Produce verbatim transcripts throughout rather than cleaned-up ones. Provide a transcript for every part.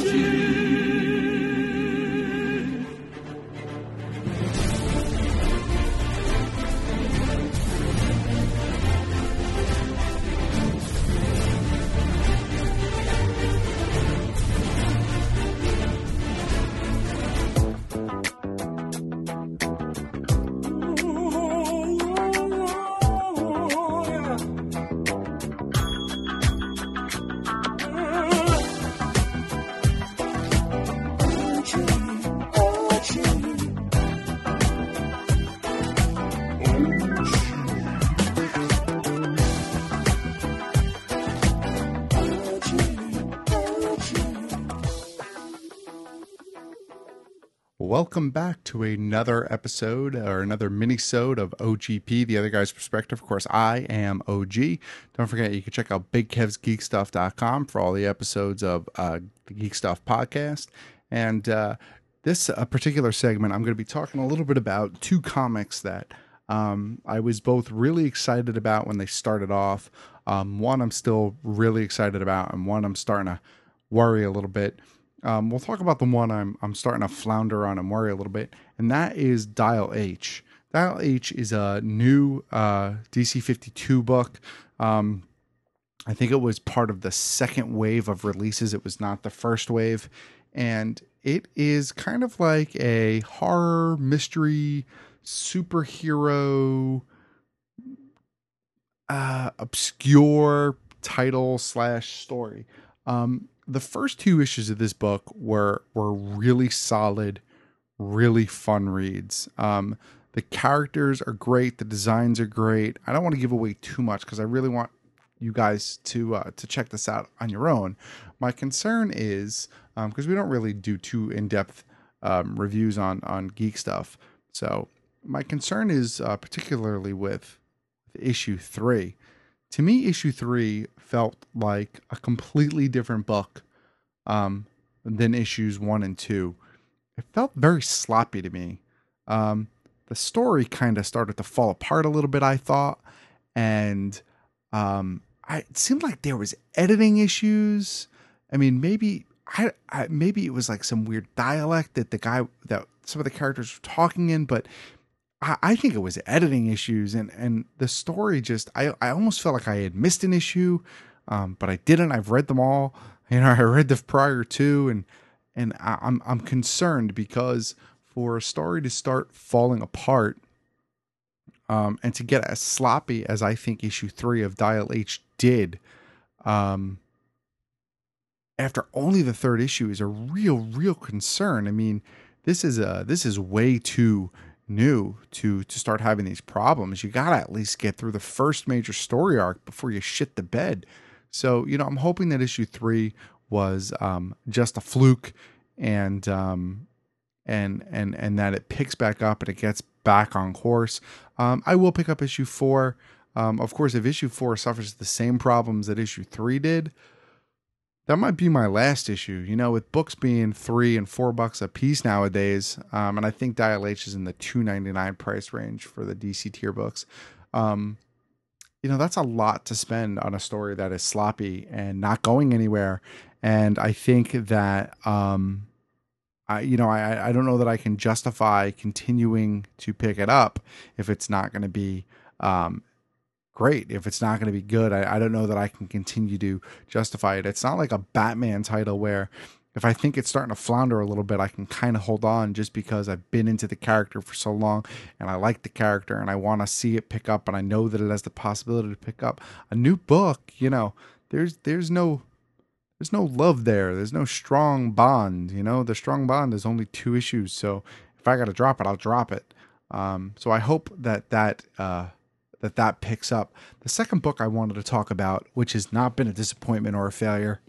Welcome back to another episode or another mini-sode of O G P, The Other Guy's Perspective. Of course, I am O G. Don't forget, you can check out big kevs geek stuff dot com for all the episodes of uh, the Geek Stuff podcast. And uh, this uh, particular segment, I'm going to be talking a little bit about two comics that um, I was both really excited about when they started off. Um, one I'm still really excited about, and one I'm starting to worry a little bit. Um, we'll talk about the one I'm I'm starting to flounder on and worry a little bit, and that is Dial H. Dial H is a new uh, D C fifty-two book. Um, I think it was part of the second wave of releases. It was not the first wave, and it is kind of like a horror mystery superhero uh, obscure title slash story. Um, The first two issues of this book were were really solid, really fun reads. Um, the characters are great. The designs are great. I don't want to give away too much because I really want you guys to uh, to check this out on your own. My concern is, because um, we don't really do too in-depth um, reviews on, on geek stuff. So my concern is uh, particularly with, with issue three. To me, issue three felt like a completely different book um, than issues one and two. It felt very sloppy to me. Um, the story kind of started to fall apart a little bit, I thought. And um, I, it seemed like there was editing issues. I mean, maybe I, I maybe it was like some weird dialect that the guy, that some of the characters were talking in, but I, I think it was editing issues, and, and the story just, I, I almost felt like I had missed an issue, um, but I didn't. I've read them all. You know, I read the prior two, and, and I, I'm, I'm concerned because for a story to start falling apart, um, and to get as sloppy as I think issue three of Dial H did, um, after only the third issue is a real, real concern. I mean, this is a, this is way too new to to start having these problems. You gotta at least get through the first major story arc before you shit the bed. So, you know, I'm hoping that issue three was um just a fluke, and um and and and that it picks back up and it gets back on course. um I will pick up issue four. Um of course, if issue four suffers the same problems that issue three did, that might be my last issue. You know, with books being three and four bucks a piece nowadays, um, and I think Dial H is in the two ninety-nine price range for the D C tier books. Um, you know, that's a lot to spend on a story that is sloppy and not going anywhere. And I think that, um, I, you know, I, I don't know that I can justify continuing to pick it up if it's not going to be, um, great. If it's not going to be good, I, I don't know that I can continue to justify it. It's not like a Batman title where if I think it's starting to flounder a little bit, I can kind of hold on just because I've been into the character for so long and I like the character and I want to see it pick up, and I know that it has the possibility to pick up. A new book, you know, there's there's no there's no love there. There's no strong bond. You know, the strong bond is only two issues. So if I got to drop it, I'll drop it. Um, so I hope that that uh, that that picks up. The second book I wanted to talk about, which has not been a disappointment or a failure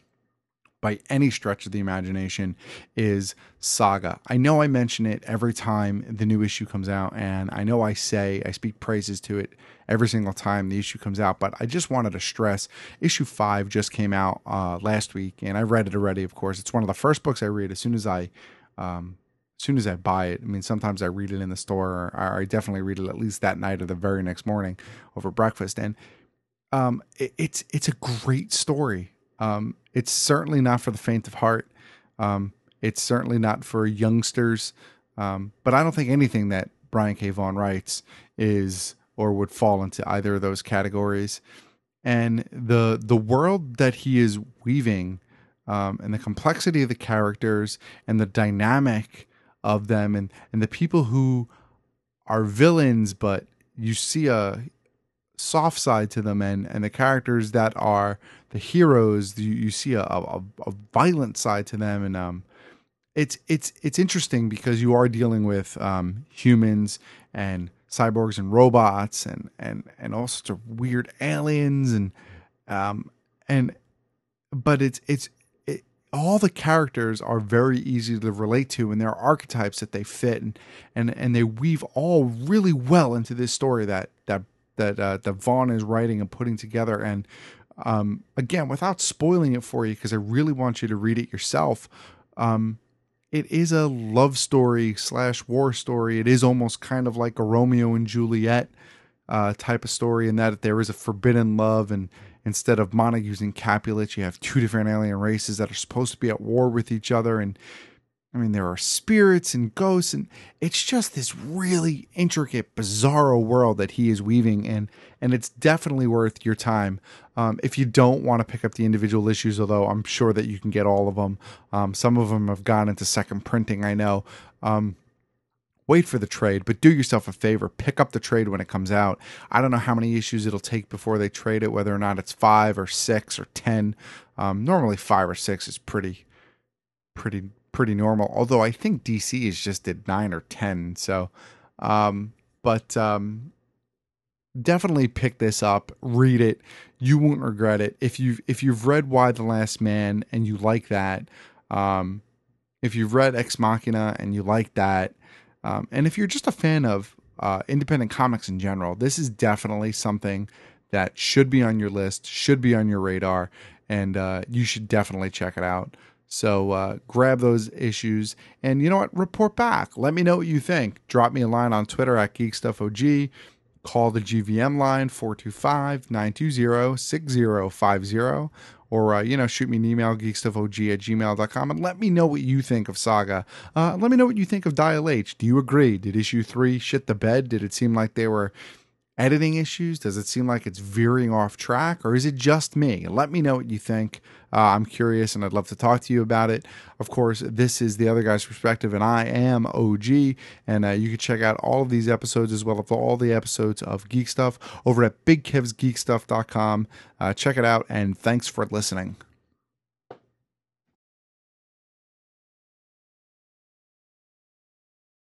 by any stretch of the imagination, is Saga. I know I mention it every time the new issue comes out, and I know I say, I speak praises to it every single time the issue comes out, but I just wanted to stress, issue five just came out uh, last week, and I read it already, of course. It's one of the first books I read as soon as I, um, as soon as I buy it. I mean, sometimes I read it in the store, or I definitely read it at least that night or the very next morning over breakfast, and um, it, it's it's a great story. Um, it's certainly not for the faint of heart. Um, it's certainly not for youngsters, um, but I don't think anything that Brian K. Vaughan writes is or would fall into either of those categories. And the the world that he is weaving, um, and the complexity of the characters and the dynamic of them, and and the people who are villains, but you see a soft side to them, and and the characters that are the heroes, you, you see a, a, a violent side to them. And um it's it's it's interesting because you are dealing with um humans and cyborgs and robots, and and and all sorts of weird aliens, and um and but it's it's it, all the characters are very easy to relate to, and there are archetypes that they fit, and and and they weave all really well into this story that that that uh, that Vaughan is writing and putting together. And um, again, without spoiling it for you, because I really want you to read it yourself. Um, it is a love story slash war story. It is almost kind of like a Romeo and Juliet uh, type of story, in that there is a forbidden love, and instead of Montagues and Capulets, you have two different alien races that are supposed to be at war with each other. And I mean, there are spirits and ghosts, and it's just this really intricate, bizarro world that he is weaving, and and it's definitely worth your time. Um, if you don't want to pick up the individual issues, although I'm sure that you can get all of them. Um, some of them have gone into second printing, I know. Um, wait for the trade, but do yourself a favor. Pick up the trade when it comes out. I don't know how many issues it'll take before they trade it, whether or not it's five or six or ten. Um, normally five or six is pretty, pretty, pretty normal. Although I think D C is just did nine or ten. So, um, but um, definitely pick this up, read it. You won't regret it. If you've if you've read Y the Last Man and you like that, um, if you've read Ex Machina and you like that. Um, and if you're just a fan of uh, independent comics in general, this is definitely something that should be on your list, should be on your radar, and uh, you should definitely check it out. So uh, grab those issues, and you know what? Report back. Let me know what you think. Drop me a line on Twitter at GeekStuffOG. Call the G V M line, four two five, nine two zero, six zero five zero. Or, uh, you know, shoot me an email, geekstuffog at gmail dot com, and let me know what you think of Saga. Uh, let me know what you think of Dial H. Do you agree? Did issue three shit the bed? Did it seem like they were editing issues? Does it seem like it's veering off track, or is it just me? Let me know what you think. Uh, I'm curious, and I'd love to talk to you about it. Of course, this is The Other Guy's Perspective, and I am O G, and uh, you can check out all of these episodes as well as all the episodes of Geek Stuff over at big kevs geek stuff dot com. Uh, check it out, and thanks for listening.